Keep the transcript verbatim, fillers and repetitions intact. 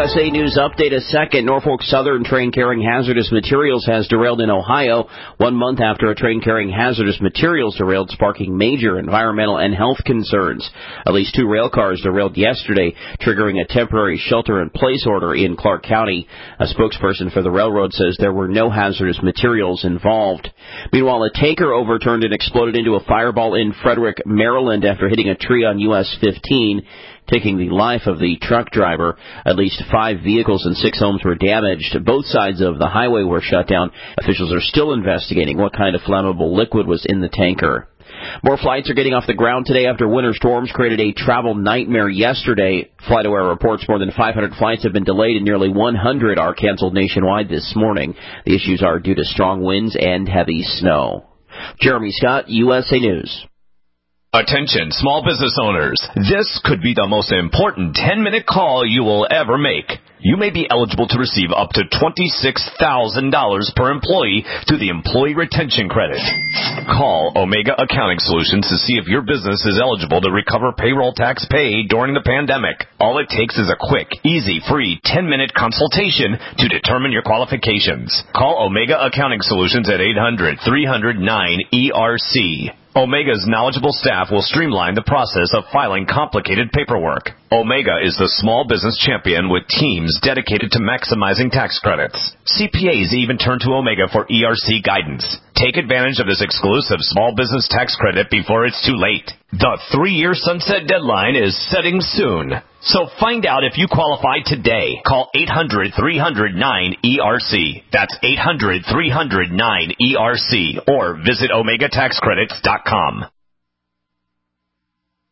S A News Update. A second Norfolk Southern train carrying hazardous materials has derailed in Ohio, one month after a train carrying hazardous materials derailed, sparking major environmental and health concerns. At least two rail cars derailed yesterday, triggering a temporary shelter-in-place order in Clark County. A spokesperson for the railroad says there were no hazardous materials involved. Meanwhile, a tanker overturned and exploded into a fireball in Frederick, Maryland after hitting a tree on U S fifteen. Taking the life of the truck driver. At least five vehicles and six homes were damaged. Both sides of the highway were shut down. Officials are still investigating what kind of flammable liquid was in the tanker. More flights are getting off the ground today after winter storms created a travel nightmare yesterday. FlightAware reports more than five hundred flights have been delayed and nearly one hundred are canceled nationwide this morning. The issues are due to strong winds and heavy snow. Jeremy Scott, U S A News. Attention, small business owners. This could be the most important ten-minute call you will ever make. You may be eligible to receive up to twenty-six thousand dollars per employee through the Employee Retention Credit. Call Omega Accounting Solutions to see if your business is eligible to recover payroll tax paid during the pandemic. All it takes is a quick, easy, free ten-minute consultation to determine your qualifications. Call Omega Accounting Solutions at eight hundred, three hundred, nine E R C. Omega's knowledgeable staff will streamline the process of filing complicated paperwork. Omega is the small business champion with teams dedicated to maximizing tax credits. C P As even turn to Omega for E R C guidance. Take advantage of this exclusive small business tax credit before it's too late. The three-year sunset deadline is setting soon. So find out if you qualify today. Call eight hundred, three hundred, nine E R C. That's eight hundred, three hundred, nine E R C. Or visit omega tax credits dot com.